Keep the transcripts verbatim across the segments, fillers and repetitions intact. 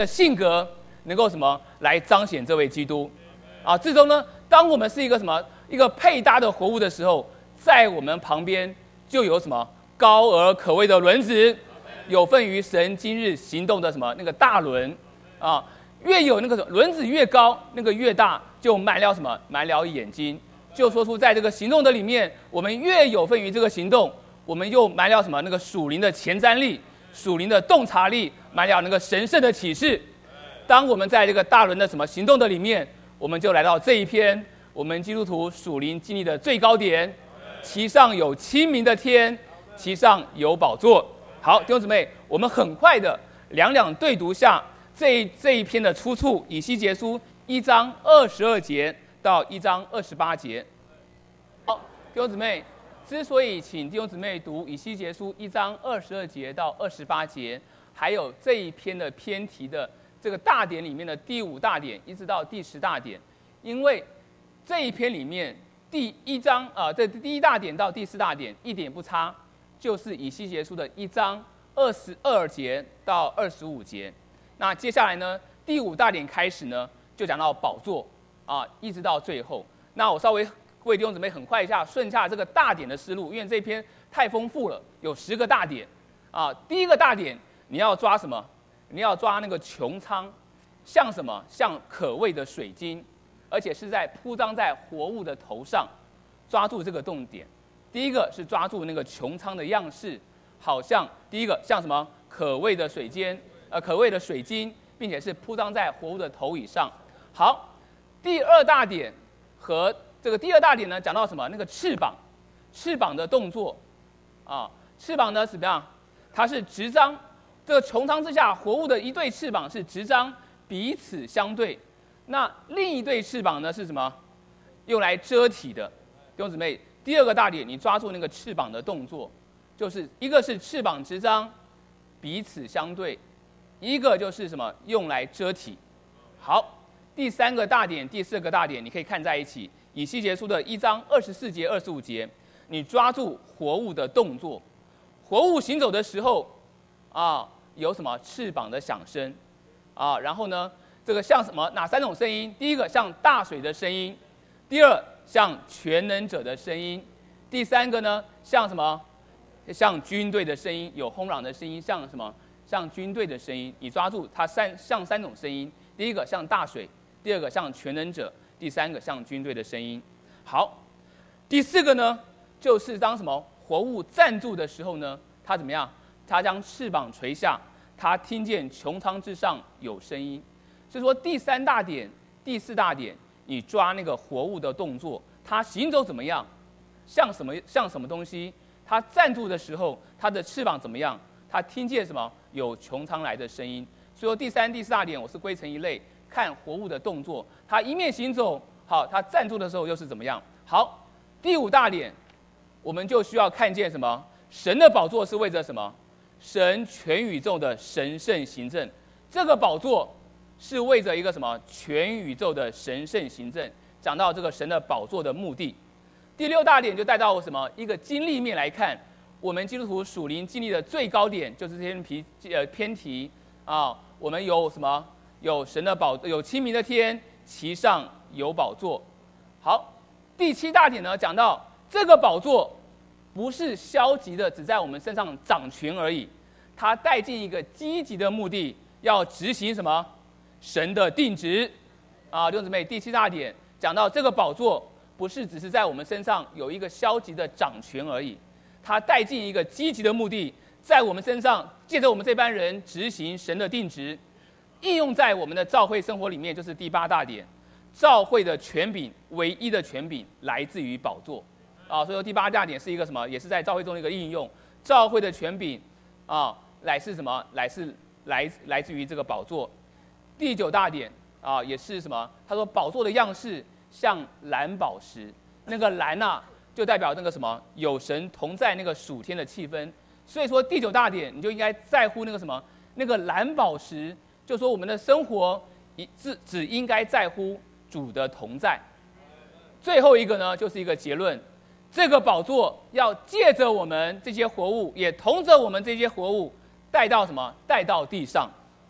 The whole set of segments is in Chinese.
的性格能够什么来彰显这位基督啊？最终呢，当我们是一个什么一个配搭的活物的时候，在我们旁边就有什么高而可畏的轮子，有份于神今日行动的什么那个大轮啊，越有那个轮子越高，那个越大，就满了什么满了眼睛，就说出在这个行动的里面，我们越有份于这个行动，我们又满了什么那个属灵的前瞻力、属灵的洞察力，满了那个神圣的启示。当我们在这个大轮的什么行动的里面，我们就来到这一篇我们基督徒属灵经历的最高点，其上有清明的天，其上有宝座。好，弟兄姊妹，我们很快的两两对读下这这一篇的出处，以西结书一章二十二节到一章二十八节。好，弟兄姊妹，之所以请弟兄姊妹读以西结书一章二十二节到二十八节，还有这一篇的篇题的这个大点里面的第五大点一直到第十大点，因为这一篇里面第一章啊、呃，这第一大点到第四大点一点不差，就是以西结书的一章二十二节到二十五节。那接下来呢，第五大点开始呢，就讲到宝座啊，一直到最后。那我稍微为弟兄姊妹很快一下顺下这个大点的思路，因为这篇太丰富了，有十个大点啊。第一个大点你要抓什么？你要抓那个穹苍，像什么？像可畏的水晶，而且是在铺张在活物的头上，抓住这个重点。第一个是抓住那个穹苍的样式，好像第一个像什么？可畏的水晶，呃，可畏的水晶，并且是铺张在活物的头以上。好，第二大点和这个第二大点呢，讲到什么？那个翅膀，翅膀的动作，啊，翅膀呢怎么样？它是直张。这个穹苍之下，活物的一对翅膀是直张，彼此相对。那另一对翅膀呢是什么？用来遮体的。弟兄姊妹，第二个大点，你抓住那个翅膀的动作，就是一个是翅膀直张，彼此相对；一个就是什么？用来遮体。好，第三个大点、第四个大点，你可以看在一起。以西结书的一章二十四节、二十五节，你抓住活物的动作，活物行走的时候。啊，有什么翅膀的响声，啊，然后呢，这个像什么？哪三种声音？第一个像大水的声音，第二像全能者的声音，第三个呢像什么？像军队的声音，有轰嚷的声音，像什么？像军队的声音。你抓住它三像三种声音，第一个像大水，第二个像全能者，第三个像军队的声音。好，第四个呢，就是当什么活物站住的时候呢，它怎么样？他将翅膀垂下，他听见穹苍之上有声音。所以说，第三大点、第四大点，你抓那个活物的动作，它行走怎么样，像什么像什么东西？它站住的时候，它的翅膀怎么样？它听见什么？有穹苍来的声音。所以说，第三、第四大点，我是归成一类，看活物的动作，它一面行走，好，它站住的时候又是怎么样？好，第五大点，我们就需要看见什么？神的宝座是为着什么？神全宇宙的神圣行政，这个宝座是为着一个什么？全宇宙的神圣行政。讲到这个神的宝座的目的，第六大点就带到什么？一个经历面来看，我们基督徒属灵经历的最高点就是这篇题呃篇题啊，我们有什么？有神的宝，有清明的天，其上有宝座。好，第七大点呢，讲到这个宝座。不是消极的，只在我们身上掌权而已，它带进一个积极的目的，要执行什么？神的定旨啊，弟兄姊妹，第七大点讲到这个宝座，不是只是在我们身上有一个消极的掌权而已，它带进一个积极的目的，在我们身上，借着我们这班人执行神的定旨，应用在我们的教会生活里面，就是第八大点，教会的权柄，唯一的权柄来自于宝座。啊，所以说第八大点是一个什么？也是在教会中的一个应用。教会的权柄啊，乃是什么？乃是来来自于这个宝座。第九大点啊，也是什么？他说宝座的样式像蓝宝石，那个蓝啊，就代表那个什么？有神同在那个属天的气氛。所以说第九大点，你就应该在乎那个什么？那个蓝宝石，就说我们的生活一只只应该在乎主的同在。最后一个呢，就是一个结论。这个宝座要借着我们这些活物，也同着我们这些活物，带到什么？带到地上。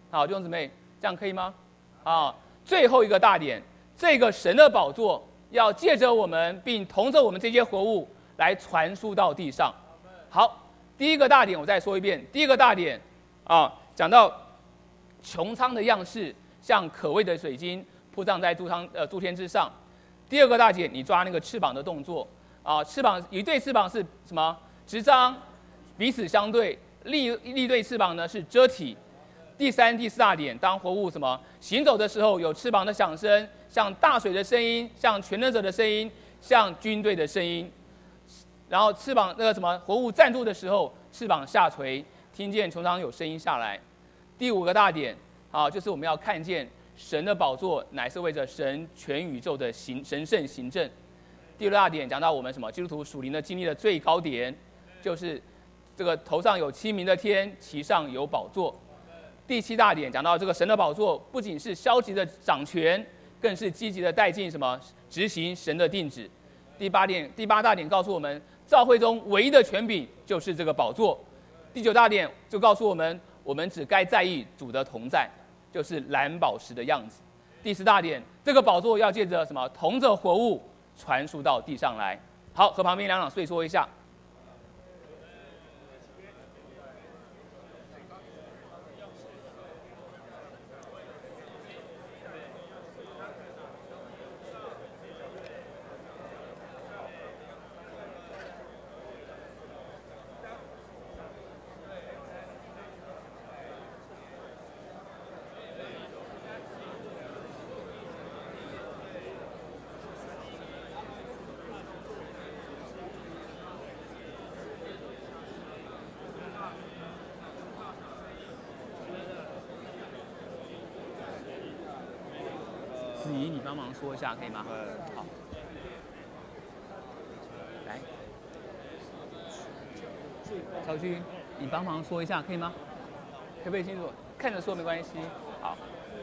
好，弟兄姊妹，这样可以吗？啊，最后一个大点，这个神的宝座要借着我们，并同着我们这些活物来传输到地上。好，第一个大点我再说一遍，第一个大点啊，讲到穹苍的样式，像可畏的水晶铺张在诸苍呃诸天之上。第二个大点，你抓那个翅膀的动作啊，翅膀一对翅膀是什么？直张，彼此相对；另另一对翅膀呢是遮体。第三、第四大点，当活物什么行走的时候，有翅膀的响声，像大水的声音，像全能者的声音，像军队的声音。然后翅膀那个什么活物站住的时候，翅膀下垂，听见穹苍有声音下来。第五个大点啊，就是我们要看见神的宝座乃是为着神全宇宙的行神圣行政。第六大点讲到我们什么基督徒属灵的经历的最高点，就是这个头上有七名的天，其上有宝座。第七大点讲到这个神的宝座不仅是消极的掌权，更是积极的带进什么执行神的定旨。第八点第八大点告诉我们，教会中唯一的权柄就是这个宝座。第九大点就告诉我们，我们只该在意主的同在，就是蓝宝石的样子。第十大点，这个宝座要借着什么同着活物传输到地上来。好，和旁边两两岁说一下。子怡，你帮忙说一下可以吗？好，来，乔军，你帮忙说一下可以吗？可不可以清楚？看着说没关系。好，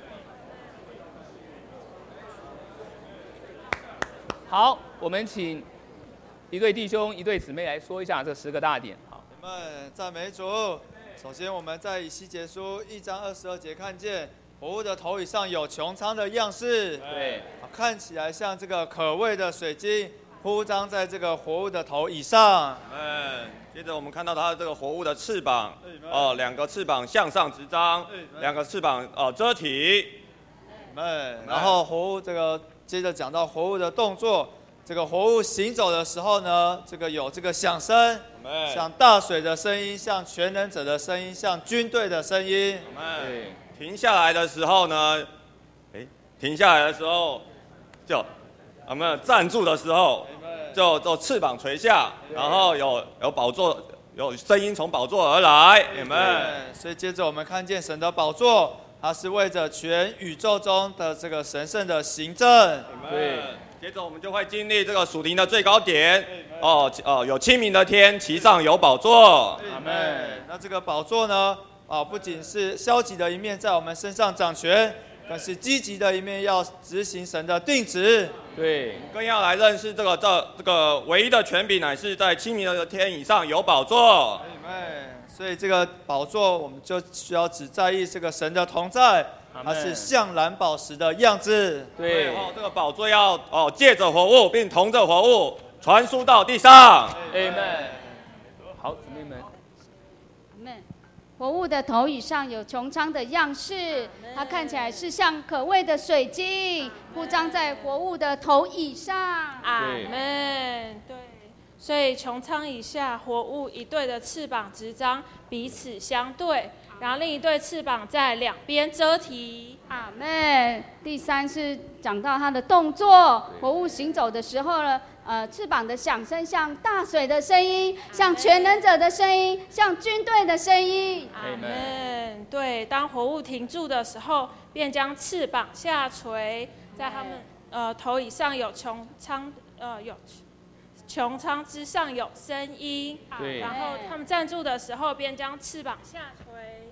好，我们请一对弟兄、一对姊妹来说一下这十个大点。好， 我们赞美主。首先，我们在以西结书一章二十二节看见。活物的头以上有穹苍的样式， 对， 看起来像这个可畏的水晶铺张在这个活物的头以上。 嗯，接着我们看到它的这个活物的翅膀，哦，两个翅膀向上直张，两个翅膀哦遮体。 嗯，然后活物这个接着讲到活物的动作，这个活物行走的时候呢，这个有这个响声，像大水的声音，像全能者的声音，像军队的声音。 对。停下来的时候呢，哎，停下来的时候，就我们站住的时候，就就翅膀垂下，然后有有宝座，有声音从宝座而来，你们。 所以接着我们看见神的宝座，它是为着全宇宙中的这个神圣的行政。 对。接着我们就会经历这个属灵的最高点，哦哦，有清明的天，其上有宝座。 阿门。那这个宝座呢？啊，不仅是消极的一面在我们身上掌权，更是积极的一面要执行神的定旨。 对， 更要来认识这个这这个唯一的权柄，乃是在清明的天以上有宝座。 所以这个宝座，我们就需要只在意这个神的同在，它是像蓝宝石的样子。 对，然后这个宝座要哦借着活物，并同着活物传输到地上。 Amen。好，姊妹们。 活物的头以上有穹苍的样式，它看起来是像可畏的水晶，铺张在活物的头以上。 阿门。对，所以穹苍以下，活物一对的翅膀直张，彼此相对，然后另一对翅膀在两边遮体。 阿门。第三是讲到它的动作，活物行走的时候呢，呃，翅膀的响声像大水的声音，像全能者的声音，像军队的声音。 阿门。对，当活物停住的时候，便将翅膀下垂，在他们呃头以上有穹苍，呃有穹苍之上有声音。 对。 然后他们站住的时候，便将翅膀下垂。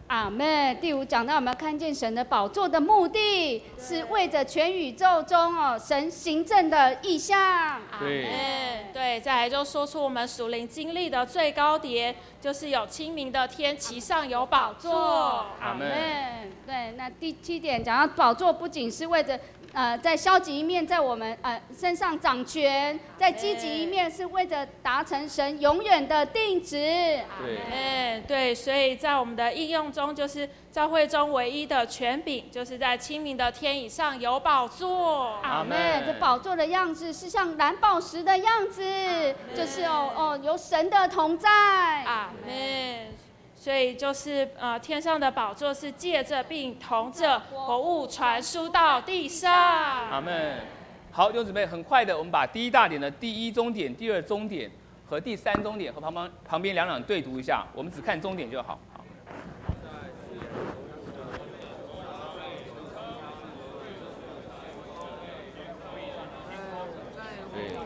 阿们。第五讲到我们看见神的宝座的目的是为着全宇宙中哦神行政的意象。 阿们。对，再来就说出我们属灵经历的最高点，就是有清明的天，其上有宝座。 阿们。 对，那第七点讲到宝座不仅是为着呃在消极一面在我们呃身上掌权，在积极一面是为着达成神永远的定旨。 对，对，所以在我们的应用中，就是教会中唯一的权柄，就是在清明的天以上有宝座。 阿们。这宝座的样子是像蓝宝石的样子，就是哦哦有神的同在。 阿们。所以就是呃，天上的宝座是借着并同着活物传输到地上。 阿们。好，弟兄姊妹，很快的，我们把第一大点的第一中点、第二中点和第三中点和旁旁旁边两两对读一下，我们只看中点就好。好。对。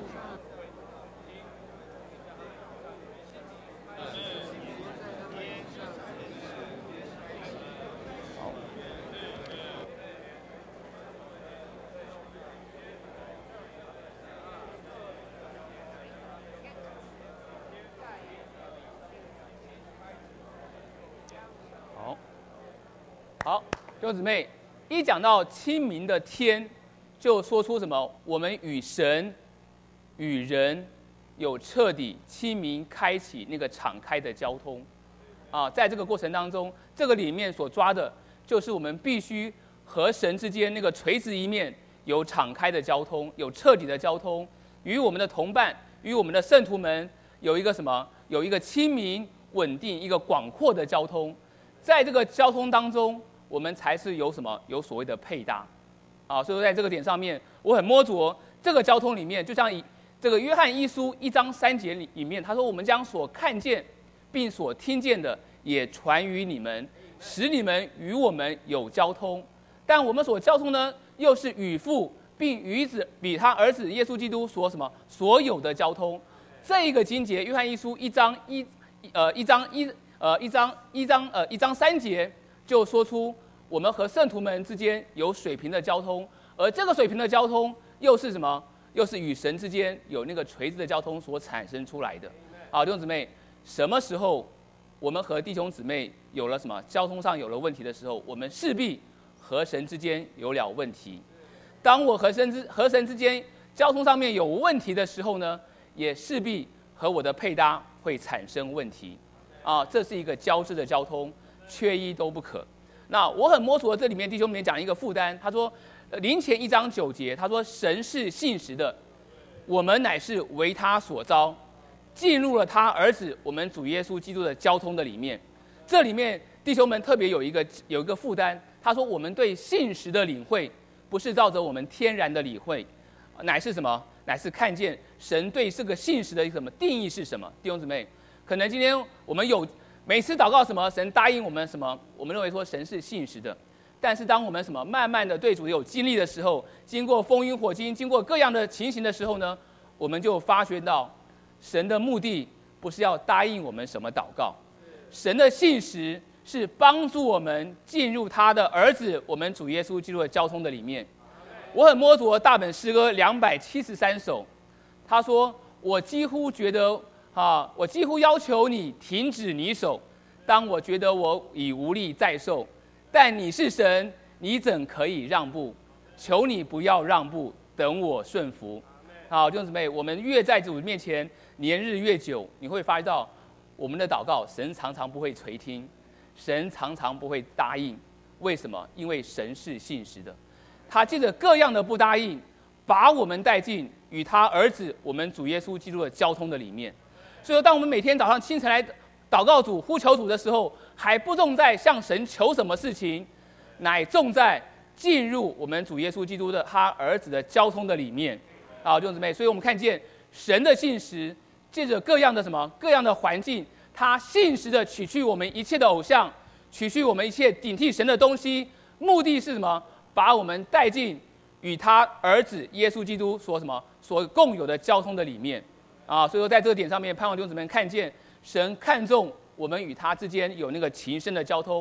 好，弟兄姊妹，一讲到清明的天，就说出什么？我们与神、与人有彻底清明开启那个敞开的交通。啊，在这个过程当中，这个里面所抓的，就是我们必须和神之间那个垂直一面有敞开的交通，有彻底的交通，与我们的同伴、与我们的圣徒们有一个什么？有一个清明、稳定、一个广阔的交通。在这个交通当中，我们才是有什么？有所谓的配搭，啊，所以说在这个点上面，我很摸着这个交通里面，就像以这个约翰一书一章三节里里面，他说：“我们将所看见并所听见的，也传于你们，使你们与我们有交通。但我们所交通呢，又是与父并与子比他儿子耶稣基督所什么所有的交通。”这一个经节，约翰一书一章一呃一章一。呃，一章一章呃一章三节就说出我们和圣徒们之间有水平的交通，而这个水平的交通又是什么？又是与神之间有那个垂直的交通所产生出来的。啊，弟兄姊妹，什么时候我们和弟兄姊妹有了什么交通上有了问题的时候，我们势必和神之间有了问题。当我和神之和神之间交通上面有问题的时候呢，也势必和我的配搭会产生问题。啊，这是一个交织的交通，缺一都不可。那我很摸索这里面弟兄们讲一个负担，他说，林前一章九节，他说神是信实的，我们乃是为他所招，进入了他儿子我们主耶稣基督的交通的里面。这里面弟兄们特别有一个有一个负担，他说我们对信实的领会，不是照着我们天然的理会，乃是什么？乃是看见神对这个信实的什么定义是什么？弟兄姊妹。可能今天我们有每次祷告什么，神答应我们什么，我们认为说神是信实的。但是当我们什么慢慢的对主有经历的时候，经过风云火金，经过各样的情形的时候呢，我们就发觉到，神的目的不是要答应我们什么祷告，神的信实是帮助我们进入他的儿子我们主耶稣基督的交通的里面。我很摸着大本诗歌两百七十三首，他说我几乎觉得。啊！我几乎要求你停止你手，当我觉得我已无力再受，但你是神，你怎可以让步？求你不要让步，等我顺服。好，弟兄姊妹，我们越在主面前年日越久，你会发现到我们的祷告，神常常不会垂听，神常常不会答应。为什么？因为神是信实的，他借着各样的不答应，把我们带进与他儿子我们主耶稣基督的交通的里面。所以说，当我们每天早上清晨来祷告主、呼求主的时候，还不重在向神求什么事情，乃重在进入我们主耶稣基督的他儿子的交通的里面。啊，弟兄姊妹，所以我们看见神的信实，借着各样的什么各样的环境，他信实的取去我们一切的偶像，取去我们一切顶替神的东西，目的是什么？把我们带进与他儿子耶稣基督所什么所共有的交通的里面。啊，所以说在这个点上面，盼望弟兄姊妹看见神看重我们与他之间有那个情深的交通，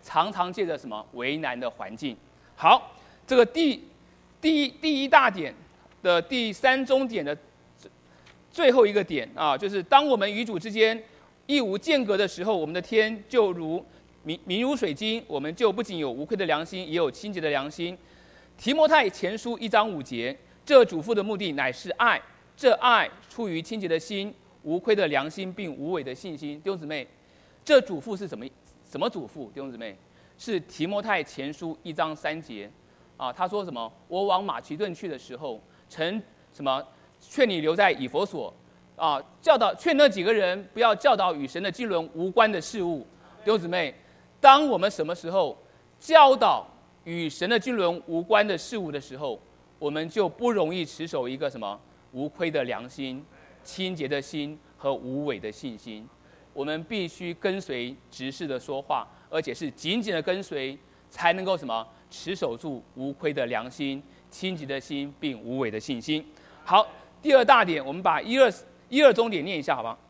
常常借着什么为难的环境。好，这个第第一第一大点的第三中点的最后一个点啊，就是当我们与主之间一无间隔的时候，我们的天就如明明如水晶，我们就不仅有无愧的良心，也有清洁的良心。提摩太前书一章五节，这嘱咐的目的乃是爱，这爱出于清洁的心、无愧的良心，并无伪的信心。弟兄姊妹，这嘱咐是什么？什么嘱咐？弟兄姊妹，是提摩太前书一章三节啊。他说什么？我往马其顿去的时候，曾什么劝你留在以弗所啊，教导劝那几个人不要教导与神的经纶无关的事物。弟兄姊妹，当我们什么时候教导与神的经纶无关的事物的时候，我们就不容易持守一个什么无愧的良心、清洁的心和无伪的信心。我们必须跟随执事的说话，而且是紧紧的跟随，才能够什么持守住无愧的良心、清洁的心，并无伪的信心。好，第二大点，我们把一二一二中点念一下，好吧？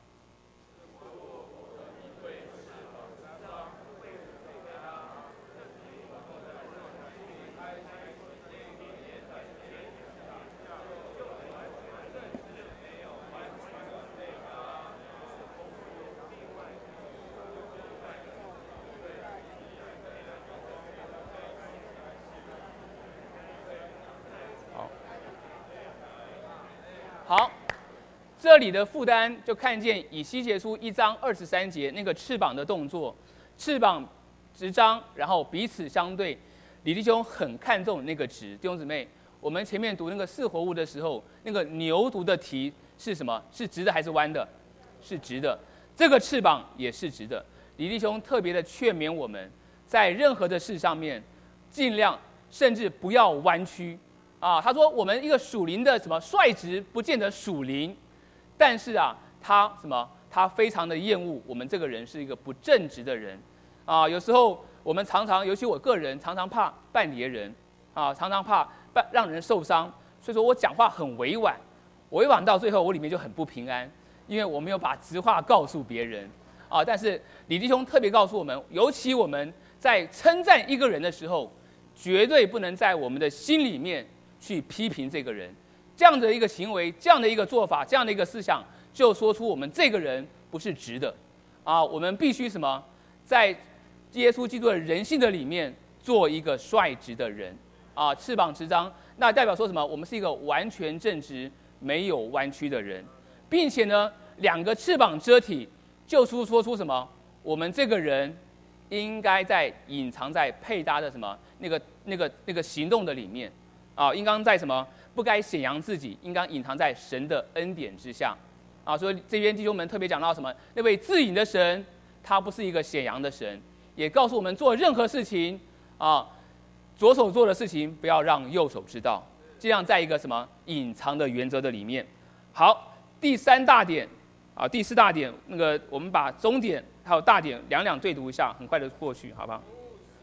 好，这里的负担就看见以西结书一章二十三节那个翅膀的动作，翅膀直张，然后彼此相对。李弟兄很看重那个直。弟兄姊妹，我们前面读那个四活物的时候，那个牛犊的蹄是什么？是直的还是弯的？是直的。这个翅膀也是直的。李弟兄特别的劝勉我们，在任何的事上面，尽量甚至不要弯曲。啊，他说我们一个属灵的什么率直，不见得属灵，但是啊，他什么？他非常的厌恶我们这个人是一个不正直的人，啊，有时候我们常常，尤其我个人常常怕绊别人，啊，常常怕绊让人受伤，所以说我讲话很委婉，委婉到最后我里面就很不平安，因为我没有把直话告诉别人，啊，但是李弟兄特别告诉我们，尤其我们在称赞一个人的时候，绝对不能在我们的心里面去批评这个人，这样的一个行为，这样的一个做法，这样的一个思想，就说出我们这个人不是直的，啊，我们必须什么，在耶稣基督的人性的里面做一个率直的人，啊，翅膀直张，那代表说什么？我们是一个完全正直、没有弯曲的人，并且呢，两个翅膀遮体，就出说出什么？我们这个人应该在隐藏在配搭的什么那个那个那个行动的里面。啊，应当在什么？不该显扬自己，应当隐藏在神的恩典之下。啊，所以这边弟兄们特别讲到什么？那位自隐的神，他不是一个显扬的神，也告诉我们做任何事情啊，左手做的事情不要让右手知道，这样在一个什么隐藏的原则的里面。好，第三大点啊，第四大点，那个我们把中点还有大点两两对读一下，很快的过去，好不好？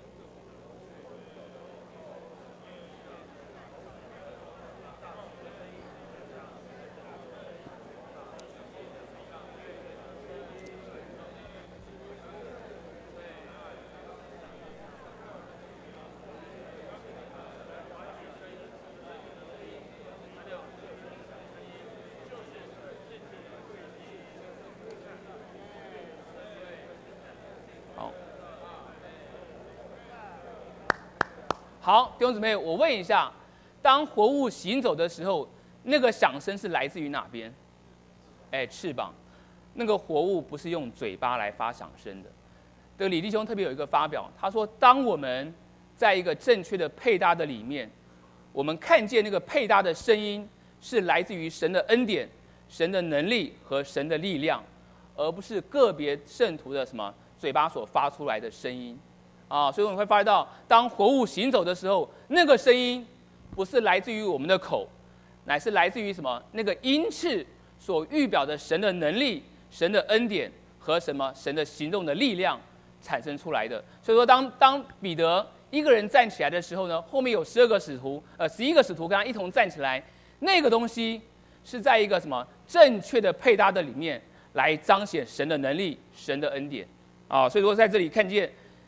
好，弟兄姊妹，我问一下，当活物行走的时候，那个响声是来自于哪边？哎，翅膀。那个活物不是用嘴巴来发响声的。这个李弟兄特别有一个发表，他说，当我们在一个正确的配搭的里面，我们看见那个配搭的声音是来自于神的恩典、神的能力和神的力量，而不是个别圣徒的什么嘴巴所发出来的声音。啊，所以我们会发现到，当活物行走的时候，那个声音不是来自于我们的口，乃是来自于什么？那个音翅所预表的神的能力、神的恩典和什么神的行动的力量产生出来的。所以说当，当当彼得一个人站起来的时候呢，后面有十二个使徒，呃，十一个使徒跟他一同站起来，那个东西是在一个什么正确的配搭的里面来彰显神的能力、神的恩典。啊，所以说在这里看见。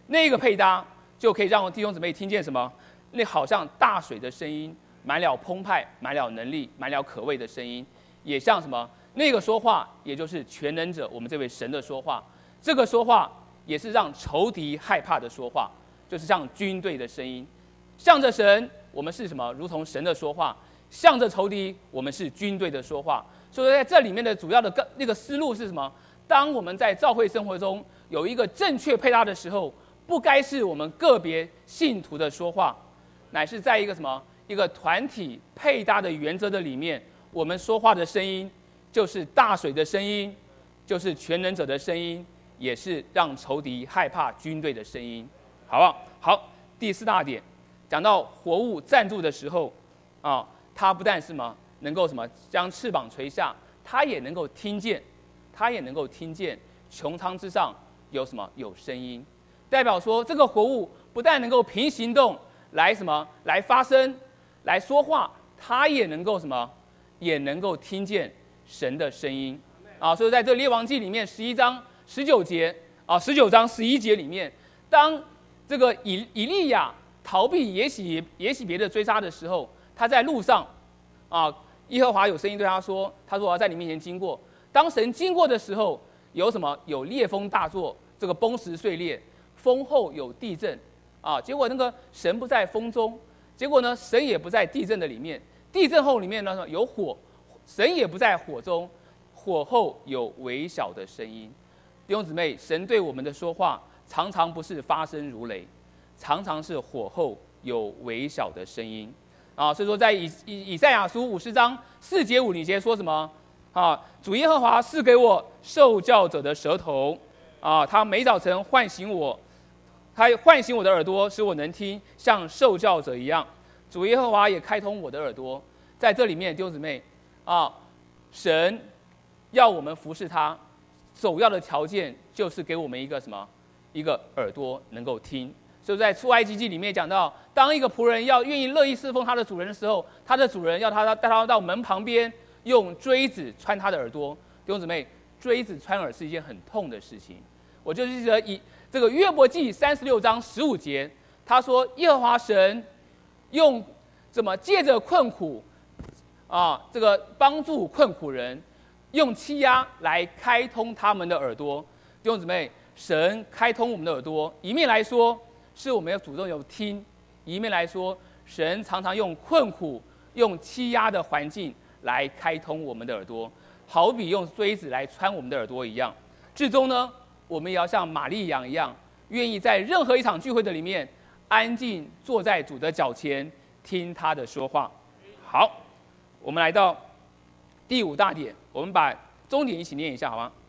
那个配搭就可以让弟兄姊妹听见什么？那好像大水的声音，满了澎湃，满了能力，满了可畏的声音，也像什么？那个说话，也就是全能者，我们这位神的说话。这个说话也是让仇敌害怕的说话，就是像军队的声音。向着神，我们是什么？如同神的说话；向着仇敌，我们是军队的说话。所以在这里面的主要的那个思路是什么？当我们在教会生活中有一个正确配搭的时候，不该是我们个别信徒的说话，乃是在一个什么？一个团体配搭的原则的里面，我们说话的声音就是大水的声音，就是全能者的声音，也是让仇敌害怕军队的声音，好不好？好，第四大点，讲到活物站住的时候，啊，它不但是什么能够什么将翅膀垂下，它也能够听见，它也能够听见穹苍之上有什么有声音，代表说这个活物不但能够凭行动来什么来发声。来说话，他也能够什么，也能够听见神的声音啊！所以在这列王记里面十一章十九节啊，十九章十一节里面，当这个以以利亚逃避耶洗耶洗别的追杀的时候，他在路上啊，耶和华有声音对他说：“他说我要在你面前经过。”当神经过的时候，有什么？有烈风大作，这个崩石碎裂，风后有地震啊！结果那个神不在风中。结果呢，神也不在地震的里面，地震后里面呢有火，神也不在火中，火后有微小的声音。弟兄姊妹，神对我们的说话常常不是发声如雷，常常是火后有微小的声音啊。所以说，在以以以赛亚书五十章四节五节说什么啊？主耶和华赐给我受教者的舌头啊，他每早晨唤醒我。他唤醒我的耳朵，使我能听，像受教者一样。主耶和华也开通我的耳朵。在这里面，弟兄姊妹啊，神要我们服侍他，首要的条件就是给我们一个什么？一个耳朵能够听。所以在出埃及记里面讲到，当一个仆人要愿意乐意侍奉他的主人的时候，他的主人要他带他到门旁边，用锥子穿他的耳朵。弟兄姊妹，锥子穿耳是一件很痛的事情。我就记得以这个约伯记三十六章十五节，他说耶和华神用怎么借着困苦啊，这个帮助困苦人，用欺压来开通他们的耳朵。弟兄姊妹，神开通我们的耳朵，一面来说是我们要主动有听，一面来说神常常用困苦、用欺压的环境来开通我们的耳朵，好比用锥子来穿我们的耳朵一样。至终呢，我们也要像玛利亚一样，愿意在任何一场聚会的里面，安静坐在主的脚前，听他的说话。好，我们来到第五大点，我们把终点一起念一下，好吗？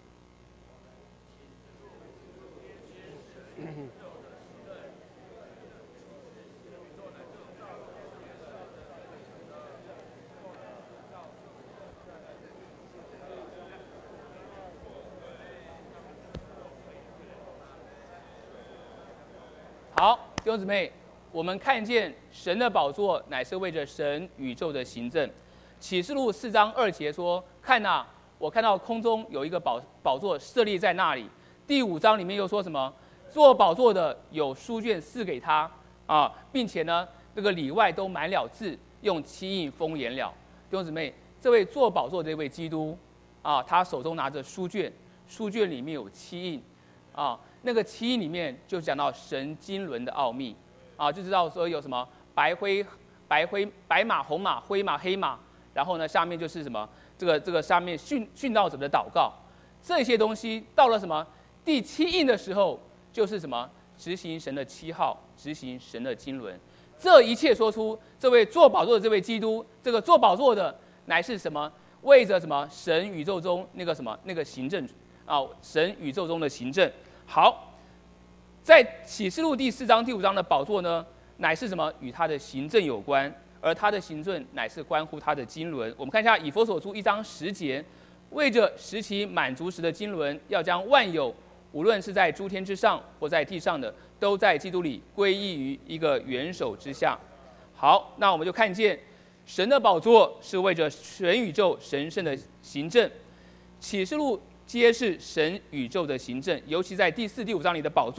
好，弟兄姊妹，我们看见神的宝座乃是为着神宇宙的行政。启示录四章二节说：“看哪，我看到空中有一个宝宝座设立在那里。”第五章里面又说什么？做宝座的有书卷赐给他啊，并且呢，这个里外都满了字，用漆印封严了。弟兄姊妹，这位做宝座的这位基督啊，他手中拿着书卷，书卷里面有漆印啊。那个漆印里面就讲到神经纶的奥秘，啊，就知道说有什么白灰、白灰、白马、红马、灰马、黑马，然后呢下面就是什么这个这个下面殉殉道者的祷告，这些东西到了什么第七印的时候，就是什么执行神的七号，执行神的经纶，这一切说出这位坐宝座的这位基督，这个坐宝座的乃是什么？为着什么神宇宙中那个什么那个行政啊，神宇宙中的行政。好，在启示录第四章、第五章的宝座呢，乃是什么？与他的行政有关，而他的行政乃是关乎他的经纶。我们看一下以弗所书一章十节，为着使其满足时的经纶，要将万有，无论是在诸天之上或在地上的，都在基督里归依于一个元首之下。好，那我们就看见神的宝座是为着全宇宙神圣的行政。启示录揭示神宇宙的行政，尤其在第四、第五章里的宝座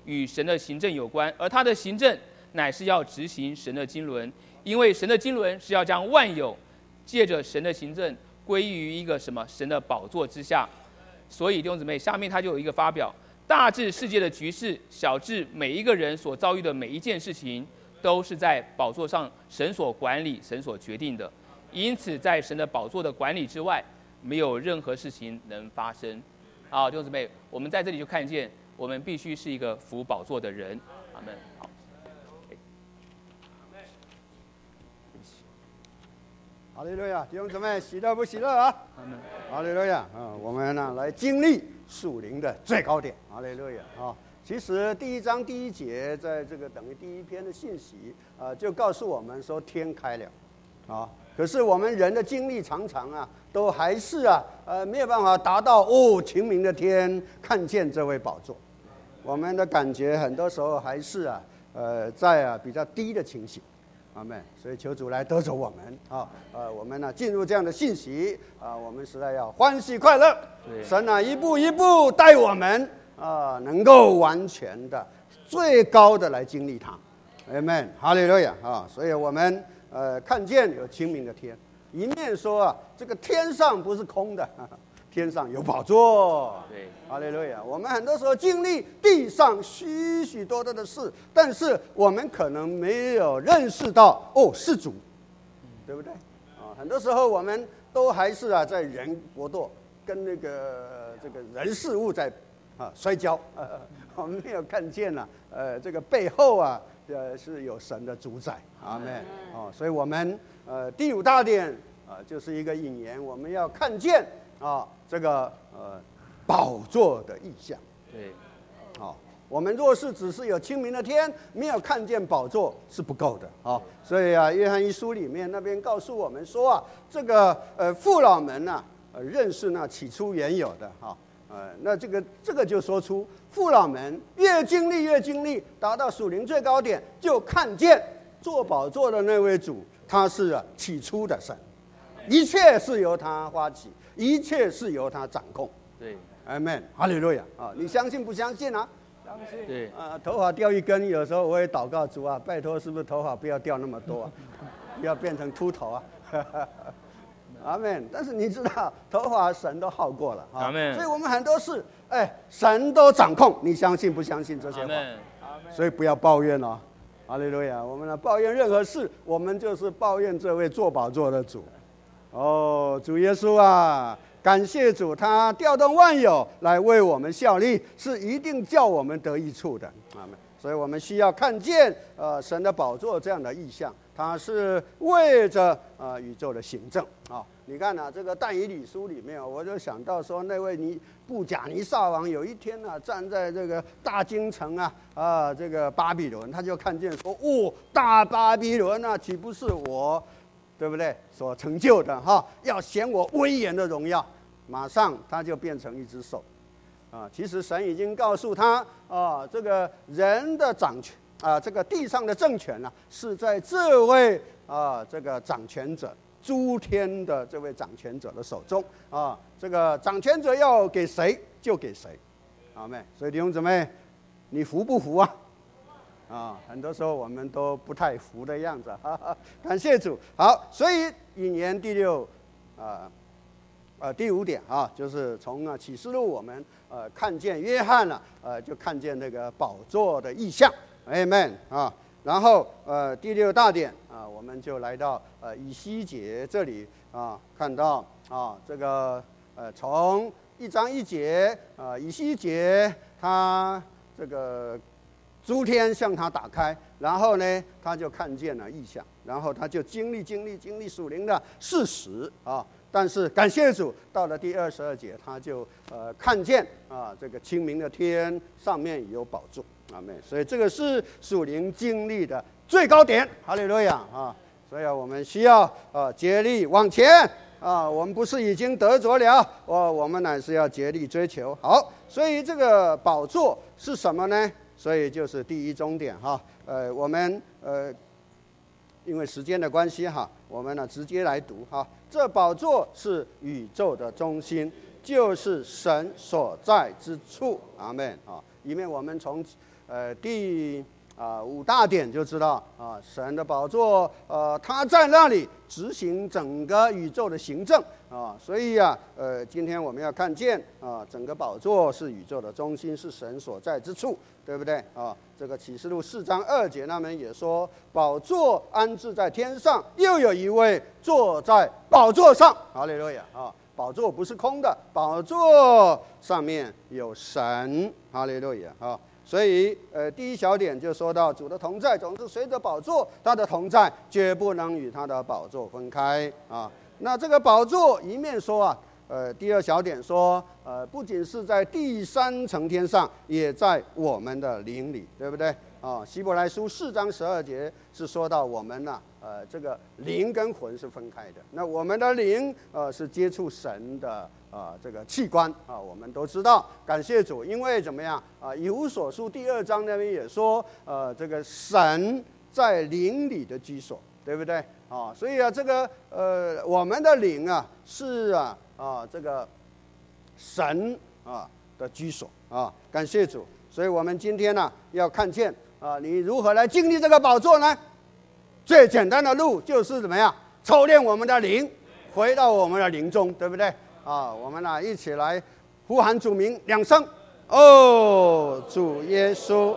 与神的行政有关，而他的行政乃是要执行神的经纶，因为神的经纶是要将万有借着神的行政归于一个什么神的宝座之下。所以弟兄姊妹，下面他就有一个发表，大至世界的局势，小至每一个人所遭遇的每一件事情，都是在宝座上神所管理、神所决定的。因此，在神的宝座的管理之外，没有任何事情能发生。好，弟兄姊妹，我们在这里就看见，我们必须是一个服宝座的人。阿们。好。 哈利路亚，弟兄姊妹，喜乐不喜乐啊？ 阿们。 哈利路亚啊！我们呢来经历属灵的最高点。哈利路亚啊！其实第一章第一节，在这个等于第一篇的信息啊，就告诉我们说天开了，啊，可是我们人的经历常常啊，都还是啊，呃，没有办法达到哦，晴明的天看见这位宝座，我们的感觉很多时候还是啊，呃，在啊比较低的情形。阿们，所以求主来得着我们啊！呃，我们呢进入这样的信息啊，我们实在要欢喜快乐。神啊，一步一步带我们啊，能够完全的、最高的来经历它。阿们，哈利路亚啊！所以我们呃看见有清明的天，一面说啊，这个天上不是空的，呵呵天上有宝座。 对， 哈利路亚！我们很多时候经历地上许许多多的事，但是我们可能没有认识到哦，是主，对不对？啊，很多时候我们都还是啊，在人国度跟那个这个人事物在啊摔跤，呃，我们没有看见了，呃，这个背后啊，呃，是有神的主宰。阿们。哦，所以我们呃第五大点啊，就是一个引言，我们要看见啊这个呃。宝座的意象， 对， 好，我们若是只是有清明的天，没有看见宝座是不够的啊。所以啊，约翰一书里面那边告诉我们说啊，这个呃父老们呐、啊，呃认识那起初原有的哈，呃，那这个这个就说出父老们越经历越经历，达到属灵最高点，就看见坐宝座的那位主，他是啊起初的神，一切是由他发起，一切是由他掌控。 对。 阿们，哈利路亚啊！你相信不相信啊？相信。 对啊，头发掉一根，有时候我也祷告主啊，拜托，是不是头发不要掉那么多啊？不要变成秃头啊！阿们。但是你知道，头发神都好过了啊。 阿们。 所以我们很多事，哎，神都掌控，你相信不相信这些话？ 阿们。 所以不要抱怨哦，哈利路亚！我们呢抱怨任何事，我们就是抱怨这位坐宝座的主。哦，主耶稣啊！感谢主，他调动万有来为我们效力，是一定叫我们得益处的。阿们。所以我们需要看见呃神的宝座这样的意象，它是为着呃宇宙的行政啊。你看啊，这个但以理书里面，我就想到说，那位尼布甲尼撒王有一天呢、啊，站在这个大京城啊啊这个巴比伦，他就看见说，哦，大巴比伦啊，岂不是我？对不对？所成就的哈，要显我威严的荣耀，马上他就变成一只手，啊，其实神已经告诉他啊，这个人的掌权啊，这个地上的政权呢、啊，是在这位啊这个掌权者诸天的这位掌权者的手中啊，这个掌权者要给谁就给谁，阿们。所以弟兄姊妹，你服不服啊？啊，很多时候我们都不太服的样子，哈哈，感谢主。好，所以引言第六，啊、呃，呃第五点啊，就是从啊启示录我们呃看见约翰了、啊，呃就看见那个宝座的意象 ，Amen 啊。然后呃第六大点啊，我们就来到呃以西结这里啊，看到啊这个呃从一章一节啊，以西结他这个。诸天向他打开，然后呢，他就看见了异象，然后他就经历经历经历属灵的事实啊。但是感谢主，到了第二十二节，他就呃看见啊，这个清明的天上面有宝座，阿们。所以这个是属灵经历的最高点，哈利路亚啊！所以我们需要啊竭力往前啊，我们不是已经得着了，我我们乃是要竭力追求。好，所以这个宝座是什么呢？所以就是第一终点哈，呃，我们呃，因为时间的关系哈，我们呢直接来读哈。这宝座是宇宙的中心，就是神所在之处。阿们啊！因为我们从呃第啊五大点就知道啊，神的宝座，呃，他在那里执行整个宇宙的行政啊，所以啊，呃，今天我们要看见啊，整个宝座是宇宙的中心，是神所在之处，对不对啊？这个启示录四章二节那边也说，宝座安置在天上，又有一位坐在宝座上，哈利路亚啊！宝座不是空的，宝座上面有神，哈利路亚啊！所以，呃，第一小点就说到主的同在总是随着宝座，他的同在绝不能与他的宝座分开啊。那这个宝座一面说啊，呃，第二小点说，呃，不仅是在第三层天上，也在我们的灵里，对不对？啊，希伯来书四章十二节是说到我们呐、啊，呃，这个灵跟魂是分开的。那我们的灵，呃，是接触神的。啊，这个器官啊，我们都知道，感谢主，因为怎么样啊？以弗所书第二章那边也说，呃，这个神在灵里的居所，对不对啊？所以啊，这个呃，我们的灵啊，是啊啊，这个神啊的居所啊，感谢主。所以我们今天呢、啊，要看见啊，你如何来经历这个宝座呢？最简单的路就是怎么样，操练我们的灵，回到我们的灵中，对不对？啊，我们呢、啊、一起来呼喊主名两声，哦，主耶稣，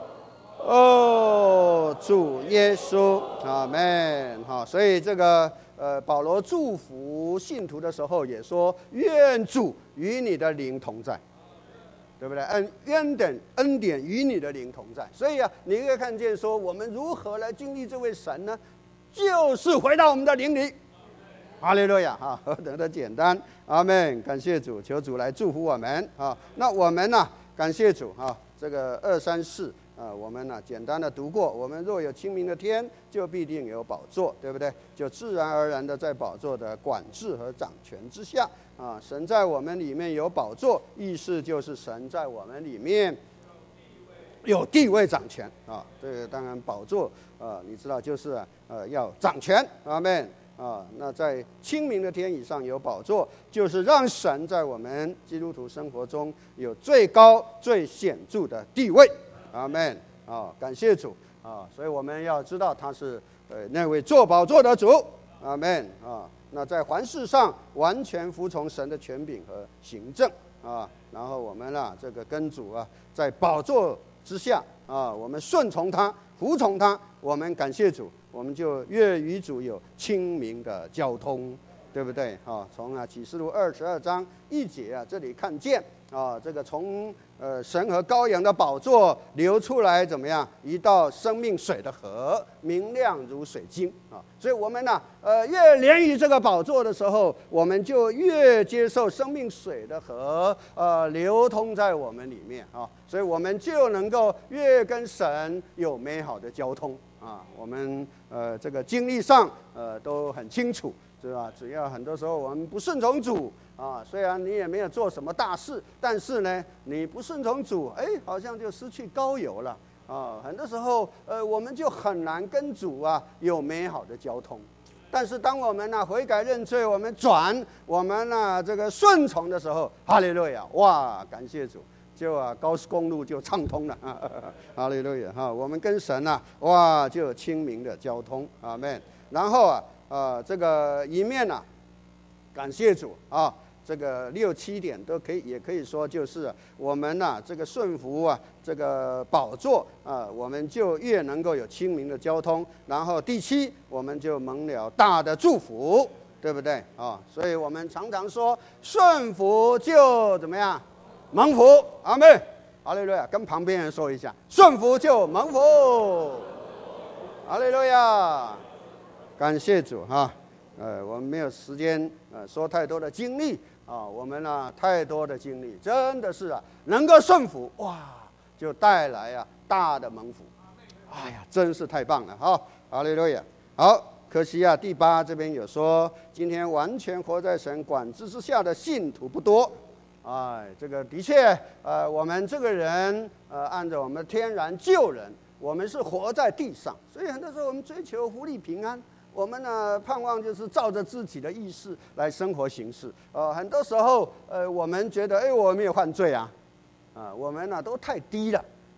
哦，主耶稣，阿们。好，所以这个呃，保罗祝福信徒的时候也说，愿主与你的灵同在，对不对？恩恩典恩典与你的灵同在。所以啊，你可以看见说，我们如何来经历这位神呢？就是回到我们的灵里。哈利路亚啊，何等的简单，阿们！感谢主，求主来祝福我们啊。那我们呢、啊，感谢主啊，这个二三四啊，我们呢、啊、简单的读过。我们若有清明的天，就必定有宝座，对不对？就自然而然的在宝座的管制和掌权之下啊。神在我们里面有宝座，意思就是神在我们里面有地位掌权啊。这个当然宝座啊，你知道就是啊，呃要掌权，阿们。啊，那在清明的天以上有宝座，就是让神在我们基督徒生活中有最高、最显著的地位。阿们。啊，感谢主啊！所以我们要知道他是呃那位坐宝座的主。阿们。啊，那在凡事上完全服从神的权柄和行政啊，然后我们啊这个跟主啊在宝座之下啊，我们顺从他、服从他，我们感谢主。我们就越与主有亲民的交通，对不对啊？从啊启示录二十二章一节啊，这里看见啊，这个从呃神和羔羊的宝座流出来怎么样？一道生命水的河，明亮如水晶啊！所以我们呢、啊，呃，越连于这个宝座的时候，我们就越接受生命水的河，呃，流通在我们里面啊，所以我们就能够越跟神有美好的交通。啊，我们呃这个经历上呃都很清楚，是吧？只要很多时候我们不顺从主啊，虽然你也没有做什么大事，但是呢，你不顺从主，哎，好像就失去高油了啊。很多时候呃我们就很难跟主啊有美好的交通。但是当我们呢、啊、悔改认罪，我们转，我们呢、啊、这个顺从的时候，哈利路亚，哇，感谢主。就啊，高速公路就畅通了，哈利路亚哈！我们跟神啊，哇，就有亲民的交通，阿们。然后啊，呃，这个一面啊，感谢主啊，这个六七点都可以，也可以说就是、啊、我们呐、啊，这个顺服啊，这个宝座啊，我们就越能够有亲民的交通。然后第七，我们就蒙了大的祝福，对不对啊？所以我们常常说，顺服就怎么样？蒙福，阿们，哈利路亚！跟旁边人说一下，顺服就蒙福，哈利路亚！感谢主哈，呃，我们没有时间呃说太多的经历啊，我们呢、啊、太多的经历，真的是啊，能够顺服哇，就带来啊大的蒙福，哎呀，真是太棒了哈，哈利路亚！好，可惜啊，第八这边有说，今天完全活在神管制之下的信徒不多。哎，这个的确，呃，我们这个人，呃，按照我们天然救人，我们是活在地上，所以很多时候我们追求福利平安，我们呢盼望就是照着自己的意识来生活行事。呃，很多时候，呃，我们觉得，哎，我没有犯罪啊，啊、呃，我们呢都太低了，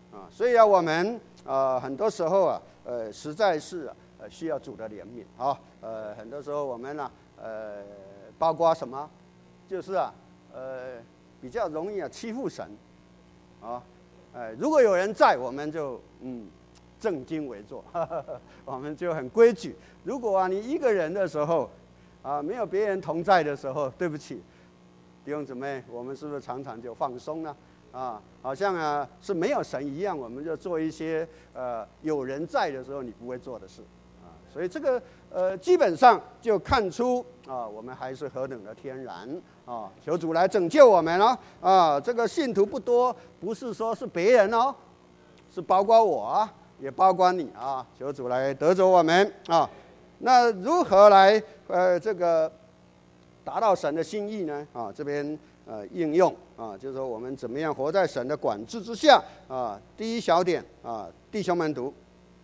啊，所以啊，我们呃很多时候啊，呃，实在是、啊、呃需要主的怜悯啊，呃，很多时候我们呢、啊，呃，包括什么，就是啊，呃，比较容易啊欺负神，啊，呃，如果有人在，我们就嗯正襟危坐，呵呵呵我们就很规矩。如果啊你一个人的时候，啊没有别人同在的时候，对不起，弟兄姊妹，我们是不是常常就放松呢？啊，好像啊是没有神一样，我们就做一些呃有人在的时候你不会做的事啊。所以这个呃基本上就看出啊我们还是何等的天然啊，求主来拯救我们哦啊！这个信徒不多，不是说是别人哦，是包括我啊，也包括你啊，求主来得着我们啊。那如何来呃这个达到神的心意呢？啊，这边。呃，应用啊，就是说我们怎么样活在神的管制之下啊。第一小点啊，弟兄们读。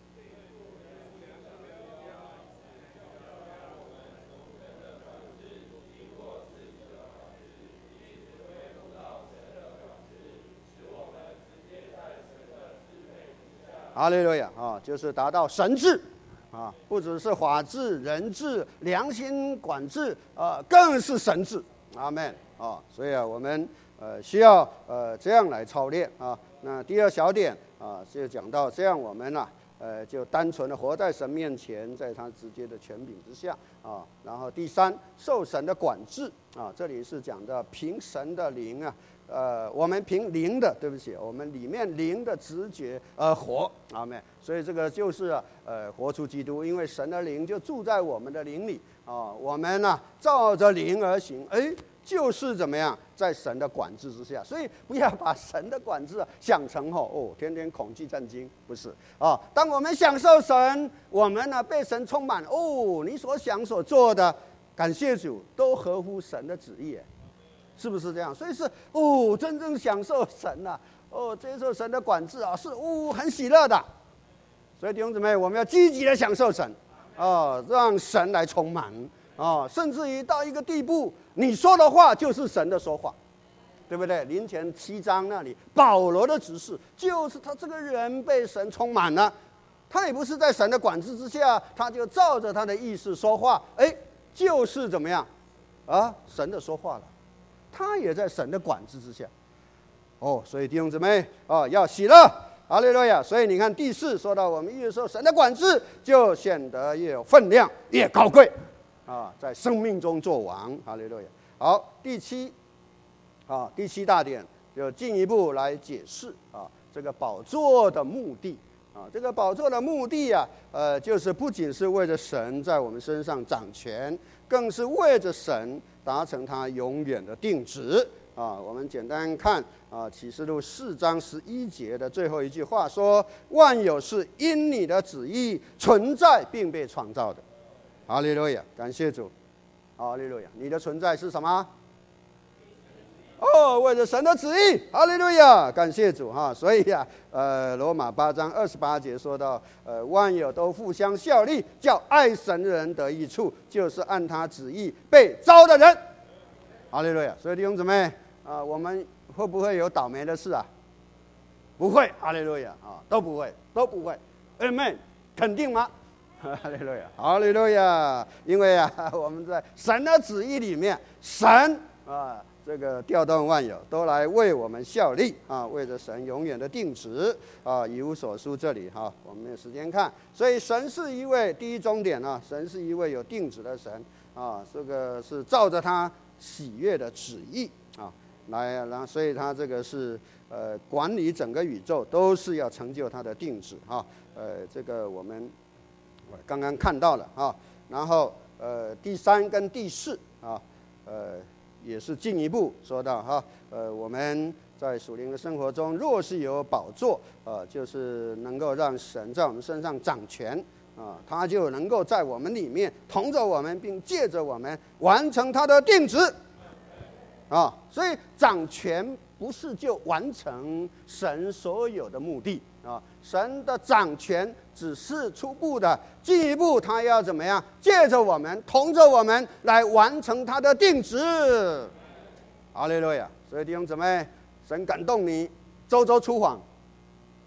哈利路亚啊，就是达到神治啊，不只是法治、人治、良心管制啊，更是神治。阿们。啊，所以啊，我们呃需要呃这样来操练啊。那第二小点啊，就讲到这样我们呢、啊，呃就单纯的活在神面前，在他直接的权柄之下啊。然后第三，受神的管制啊，这里是讲的凭神的灵啊，呃，我们凭灵的，对不起，我们里面灵的直觉而活，阿们。所以这个就是啊，呃，活出基督，因为神的灵就住在我们的灵里啊，我们呢、啊、照着灵而行，哎。就是怎么样，在神的管制之下，所以不要把神的管制想成哦哦，天天恐惧战惊，不是啊。当我们享受神，我们呢被神充满哦，你所想所做的，感谢主，都合乎神的旨意，是不是这样？所以是哦，真正享受神呐、啊，哦，接受神的管制啊，是哦很喜乐的。所以弟兄姊妹，我们要积极的享受神，哦，让神来充满。哦，甚至于到一个地步，你说的话就是神的说话，对不对？林前七章那里，保罗的指示就是他这个人被神充满了，他也不是在神的管制之下，他就照着他的意思说话，哎，就是怎么样啊？神的说话了，他也在神的管制之下。哦，所以弟兄姊妹啊，要喜乐，哈利路亚。所以你看第四说到，我们越受神的管制，就显得越有分量，越高贵。啊，在生命中做王，哈利路亚。好，第七，啊，第七大点就进一步来解释啊，这个宝座的目的啊，这个宝座的目的啊，呃，就是不仅是为着神在我们身上掌权，更是为着神达成他永远的定旨啊。我们简单看啊，启示录四章十一节的最后一句话说：“万有是因你的旨意存在并被创造的。”哈利路亚，感谢主。哈利路亚，你的存在是什么？哦，为了神的旨意。哈利路亚，感谢主哈。所以呀、啊，呃，罗马八章二十八节说到，呃，万有都互相效力，叫爱神的人得益处，就是按他旨意被召的人。哈利路亚。所以弟兄姊妹啊、呃，我们会不会有倒霉的事啊？不会。哈利路亚啊，都不会，都不会。Amen， 肯定吗？哈利路亚，哈利路亚！因为啊，我们在神的旨意里面，神啊，这个调动万有都来为我们效力啊，为着神永远的定旨啊，一无所书这里哈、啊，我们没有时间看。所以神是一位第一终点啊，神是一位有定旨的神啊，这个是照着他喜悦的旨意啊来，然后所以他这个是呃管理整个宇宙，都是要成就他的定旨啊。呃，这个我们。刚刚看到了啊，然后呃第三跟第四啊，呃也是进一步说到哈，呃我们在属灵的生活中，若是有宝座，呃就是能够让神在我们身上掌权啊，他就能够在我们里面同着我们，并借着我们完成他的定旨啊，所以掌权不是就完成神所有的目的啊，神的掌权只是初步的，进一步他要怎么样？借着我们，同着我们来完成他的定旨。哈利路亚！所以弟兄姊妹，神感动你，周周出访，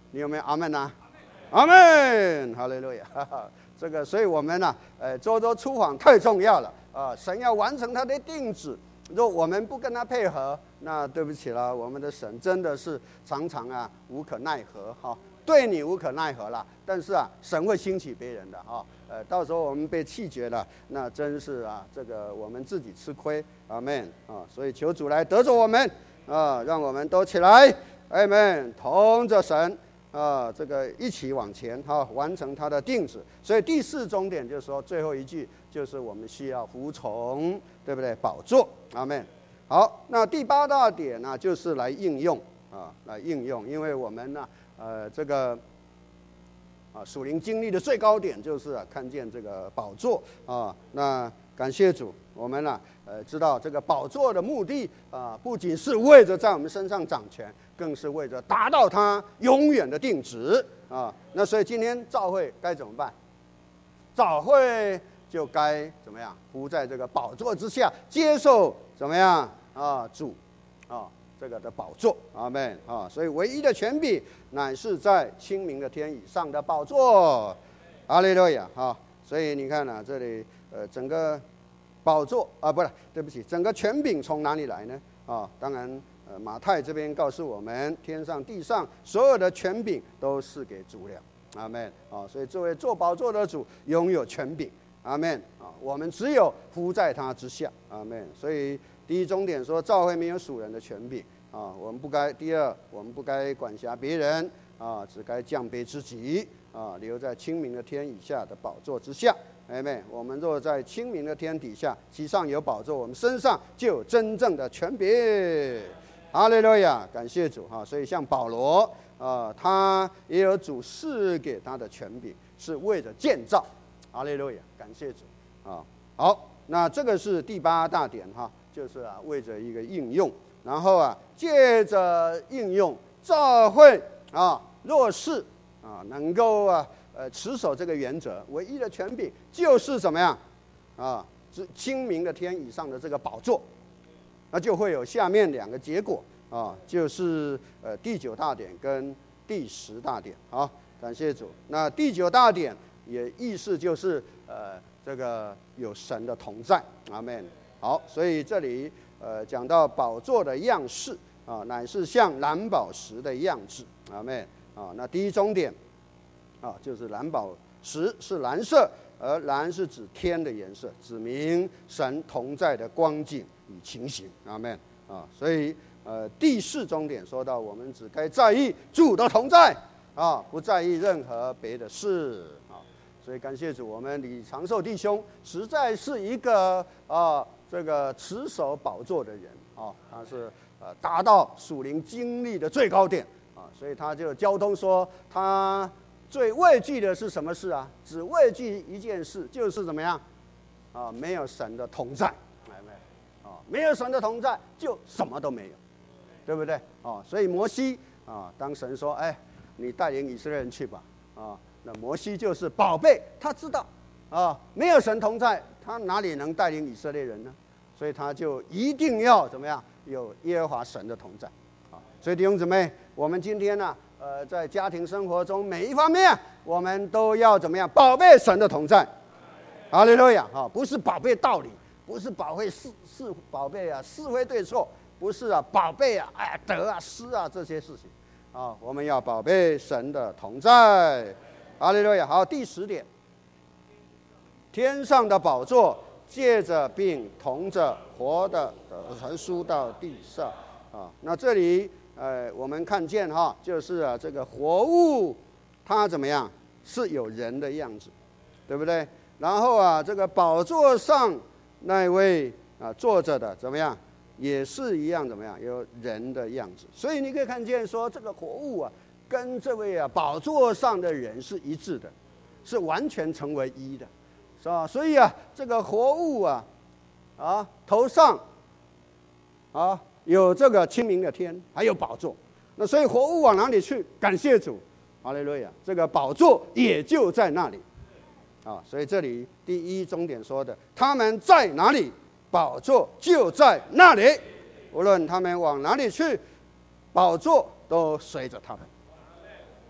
你有没有阿门啊？阿门，哈利路亚！这个，所以我们呢、啊，呃，周周出访太重要了啊！神要完成他的定旨，如果我们不跟他配合，那对不起了，我们的神真的是常常啊无可奈何哈、啊。对你无可奈何啦，但是啊，神会兴起别人的哈、啊。呃，到时候我们被弃绝了，那真是啊，这个我们自己吃亏。阿们啊！所以求主来得着我们啊，让我们都起来，阿们，同着神。啊，这个一起往前哈、啊，完成他的定旨。所以第四终点就是说，最后一句就是我们需要服从，对不对？宝座，阿们。好，那第八大点呢、啊，就是来应用啊，来应用，因为我们呢、啊，呃，这个啊，属灵经历的最高点就是啊，看见这个宝座啊。那感谢主，我们呢、啊，呃，知道这个宝座的目的啊，不仅是为着在我们身上掌权。更是为着达到他永远的定旨啊！那所以今天教会该怎么办？教会就该怎么样？伏在这个宝座之下，接受怎么样啊？主啊这个的宝座，阿们啊！所以唯一的权柄乃是在清明的天以上的宝座，哈利路亚啊！所以你看呢、啊，这里呃整个宝座啊，不是，对不起，整个权柄从哪里来呢？啊，当然。呃，马太这边告诉我们，天上地上所有的权柄都是给主了，阿们啊！所以这位坐宝座的主拥有权柄，阿们啊！我们只有服在他之下，阿们。所以第一终点说，教会没有属人的权柄啊，我们不该；第二，我们不该管辖别人啊，只该降卑自己啊，留在清明的天以下的宝座之下。阿们，我们若在清明的天底下，其上有宝座，我们身上就有真正的权柄。哈利路亚，感谢主哈！所以像保罗啊、呃，他也有主赐给他的权柄，是为了建造。哈利路亚，感谢主啊！好，那这个是第八大点哈，就是啊，为着一个应用，然后啊，借着应用，教会啊，若是啊能够啊呃持守这个原则，唯一的权柄就是怎么样啊？清明的天以上的这个宝座。那就会有下面两个结果啊，就是呃第九大点跟第十大点啊，感谢主。那第九大点也意思就是呃这个有神的同在，阿们。好，所以这里呃讲到宝座的样式啊，乃是像蓝宝石的样子，阿们啊。那第一终点啊，就是蓝宝石是蓝色，而蓝是指天的颜色，指明神同在的光景与情形，阿们啊！所以呃，第四终点说到，我们只该在意主的同在啊，不在意任何别的事啊。所以感谢主，我们李长寿弟兄实在是一个啊，这个持守宝座的人啊，他是呃达到属灵经历的最高点啊，所以他就交通说，他最畏惧的是什么事啊？只畏惧一件事，就是怎么样啊？没有神的同在。没有神的同在，就什么都没有，对不对？哦，所以摩西啊，当神说：“哎，你带领以色列人去吧。”啊，那摩西就是宝贝，他知道啊，没有神同在，他哪里能带领以色列人呢？所以他就一定要怎么样？有耶和华神的同在啊。所以弟兄姊妹，我们今天呢、啊，呃，在家庭生活中每一方面，我们都要怎么样？宝贝神的同在。哈利路亚！啊，不是宝贝道理。不是宝贝是是宝贝啊，是非对错，不是啊，宝贝啊，哎得啊失啊这些事情，啊，我们要宝贝神的同在，哈利路亚。好，第十点，天上的宝座借着并同着活的传输到地上啊。那这里呃，我们看见哈，就是啊这个活物，它怎么样是有人的样子，对不对？然后啊，这个宝座上。那位啊坐着的怎么样，也是一样怎么样，有人的样子。所以你可以看见说，这个活物啊，跟这位啊宝座上的人是一致的，是完全成为一的，是吧？所以啊，这个活物啊，啊头上啊有这个清明的天，还有宝座。那所以活物往哪里去？感谢主，哈利路亚！这个宝座也就在那里。啊，所以这里第一终点说的，他们在哪里，宝座就在那里。无论他们往哪里去，宝座都随着他们，对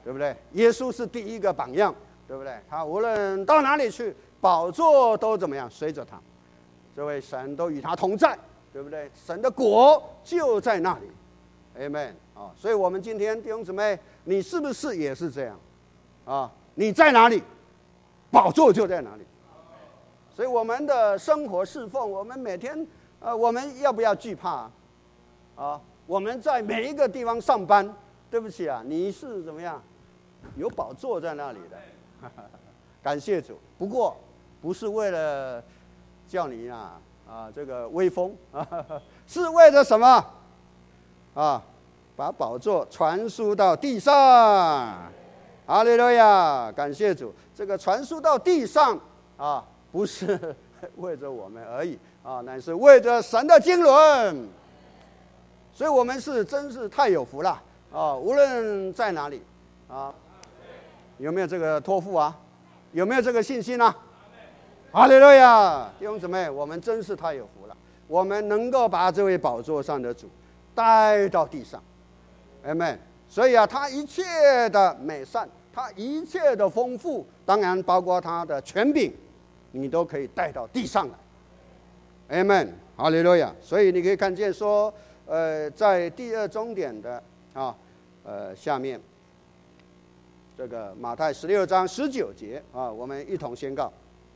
对不对？耶稣是第一个榜样，对不对？他无论到哪里去，宝座都怎么样随着他，这位神都与他同在，对不对？神的国就在那里 ，Amen 啊！所以我们今天弟兄姊妹，你是不是也是这样啊？你在哪里，宝座就在哪里。所以我们的生活侍奉，我们每天呃，我们要不要惧怕啊？我们在每一个地方上班，对不起啊，你是怎么样？有宝座在那里的，感谢主。不过不是为了叫你啊啊这个威风啊，是为了什么啊？把宝座传输到地上。哈利路亚，感谢主。这个传输到地上啊，不是为着我们而已啊，乃是为着神的经纶。所以我们是真是太有福了啊！无论在哪里啊，有没有这个托付啊？有没有这个信心啊？哈利路亚！弟兄姊妹，我们真是太有福了，我们能够把这位宝座上的主带到地上，阿们。所以啊，他一切的美善，他一切的丰富，当然包括他的权柄，你都可以带到地上来，阿们。哈利路亚！所以你可以看见说，呃，在第二终点的啊，呃，下面。这个马太十六章十九节啊，我们一同宣告。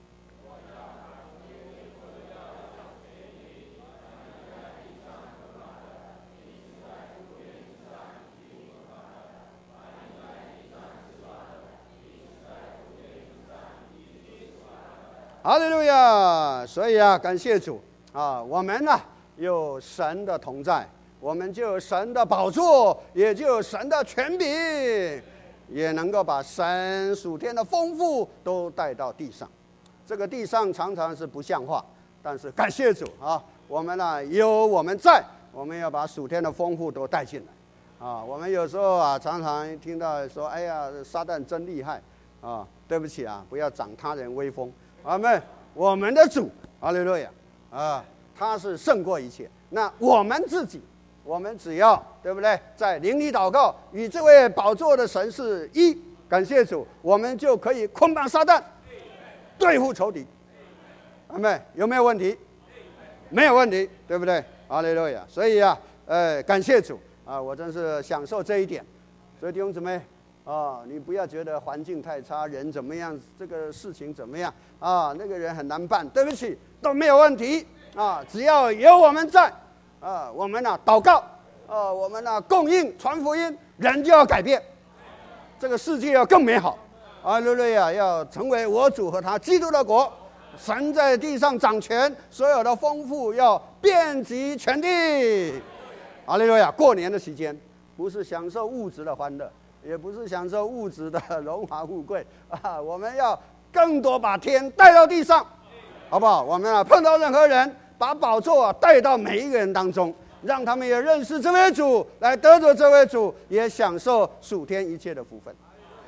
哈利路亚！所以啊，感谢主啊，我们呢、啊、有神的同在，我们就有神的宝座，也就有神的权柄。也能够把神属天的丰富都带到地上。这个地上常常是不像话，但是感谢主啊，我们呢、啊、有我们在，我们要把属天的丰富都带进来啊。我们有时候啊常常听到说，哎呀，撒旦真厉害啊！对不起啊，不要长他人威风。阿们，我们的主，哈利路亚啊，他是胜过一切。那我们自己。我们只要对不对，在灵里祷告，与这位宝座的神是一，感谢主，我们就可以捆绑撒旦，对付仇敌。阿们，有没有问题？没有问题，对不对？哈利路亚！所以啊，呃，感谢主啊，我真是享受这一点。所以弟兄姊妹啊，你不要觉得环境太差，人怎么样，这个事情怎么样啊，那个人很难办，对不起，都没有问题啊，只要有我们在。啊，我们呢、啊、祷告，啊，我们呢、啊、供应传福音，人就要改变，这个世界要更美好。哈利路亚，要成为我主和他基督的国，神在地上掌权，所有的丰富要遍及全地。哈利路亚，过年的期间，不是享受物质的欢乐，也不是享受物质的荣华富贵啊，我们要更多把天带到地上，好不好？我们啊碰到任何人。把宝座啊带到每一个人当中，让他们也认识这位主，来得着这位主，也享受属天一切的福分。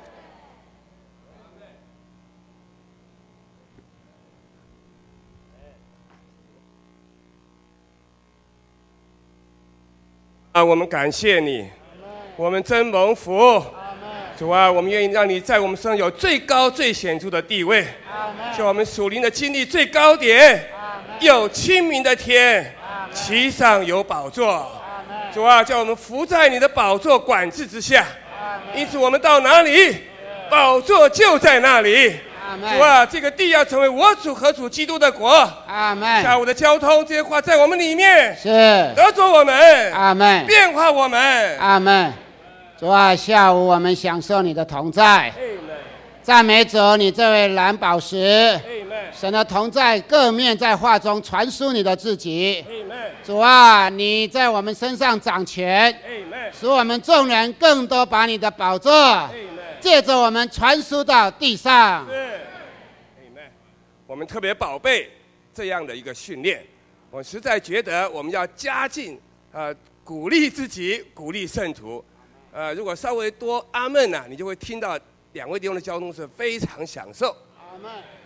啊，我们感谢你，我们真蒙福。主啊，我们愿意让你在我们身上有最高最显著的地位，叫我们属灵的经历最高点。有清明的天，其上有宝座。主啊，叫我们伏在你的宝座管制之下。因此，我们到哪里，宝座就在那里。主啊，这个地要成为我主和主基督的国。 阿们。 下午的交通，这些话在我们里面是得着我们。 阿们。 变化我们。 阿们。主啊，下午我们享受你的同在。赞美主，你这位蓝宝石，神的同在各面在画中传输你的自己。主啊，你在我们身上掌权，使我们众人更多把你的宝座借着我们传输到地上。 我们特别宝贝这样的一个训练，我实在觉得我们要加进呃鼓励自己，鼓励圣徒。呃，如果稍微多阿们啊，你就会听到两位弟兄的交通是非常享受。 阿们。